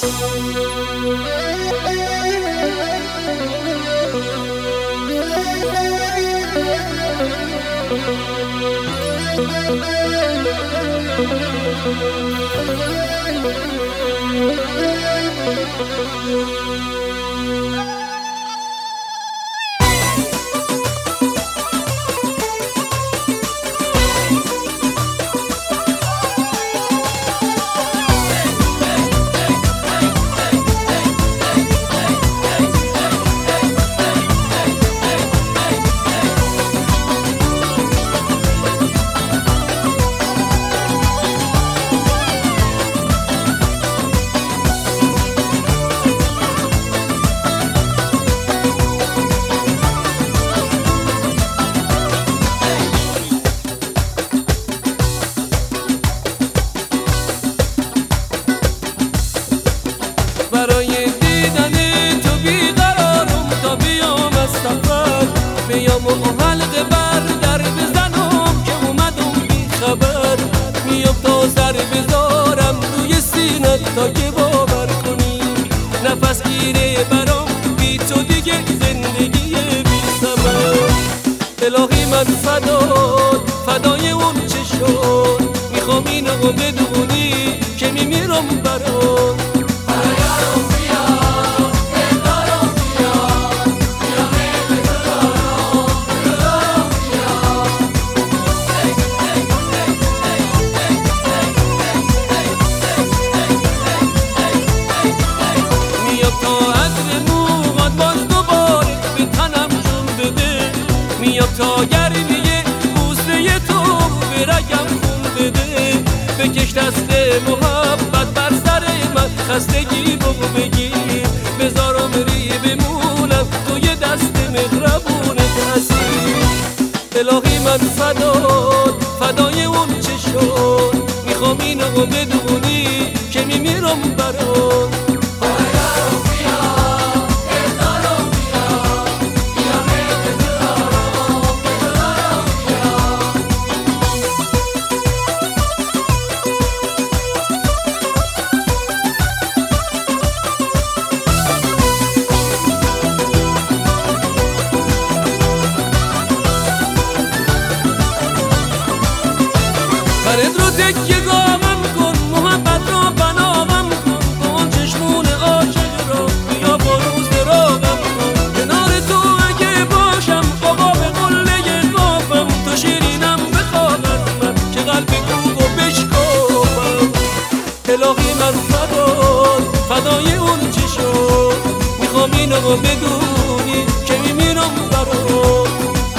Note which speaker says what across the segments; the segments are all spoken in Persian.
Speaker 1: برای دیدن تو بیقرارم تا بیام از سفر، بیام و حلقه بر در بزنم که اومدم بی خبر. میام تا سر بذارم روی سینت تا که باور کنی، نفس گیره برام بی تو دیگه زندگی بی ثمر. الهی من فدای اون چه شد، میخوام اینو بدونی که میمیرم برات. میام تا گرمیه بوسه تو به رگم خون بده، بکش دست محبت بر سر من، خستگی بگو بگیر، بذارم ری بمونم توی دست مهربونت حسین. الهی من فدای اون چه شد، میخوام اینو بدونی که میمیرم برات. فرد رو تکیه گامم کن، محبت رو بنامم کن، کن چشمون عاشق رو بیا با روز راغم کن. کنار تو اگه باشم آقا به قله قافم، تو شیرینم بخواد از من که قلب کوب و بشکافم. الهی من فدای اون چی شد، میخوام اینو بدونی که میمیرم برات.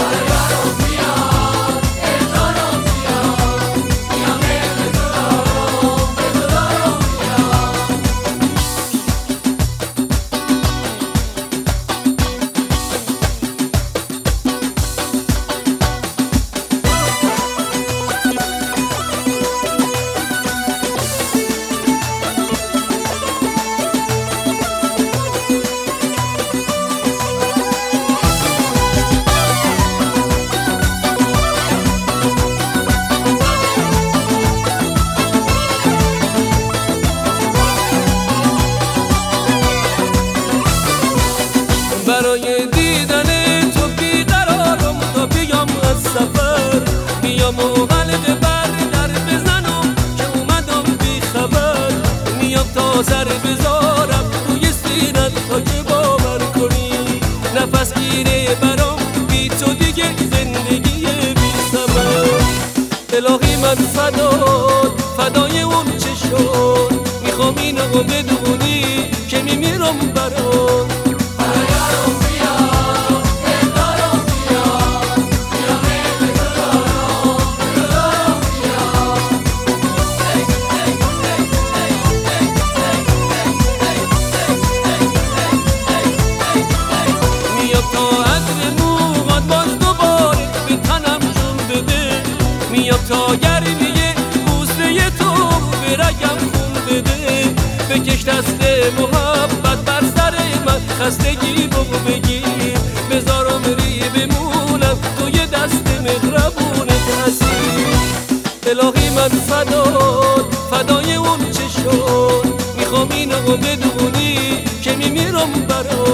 Speaker 1: برای دیدن تو بیقرارم تا بیام از سفر، میام و حلقه بر در بزنم که اومدم بی خبر. میام تا سر بذارم روی سینت تا که باور کنی، نفس گیره برام بی تو دیگه زندگی بی ثمر. الهی من فدای اون چه شد، میخوام اینو بدونی که میمیرم برات. میام تا گرمیه بوسه تو به رگم خون بده، بکش دست محبت بر سر من، خستگی بگو بگیر، بذارم ری بمونم توی دست مهربونت حسین. الهی من فدای اون چه شد، میخوام اینو و بدونی که میمیرم برات.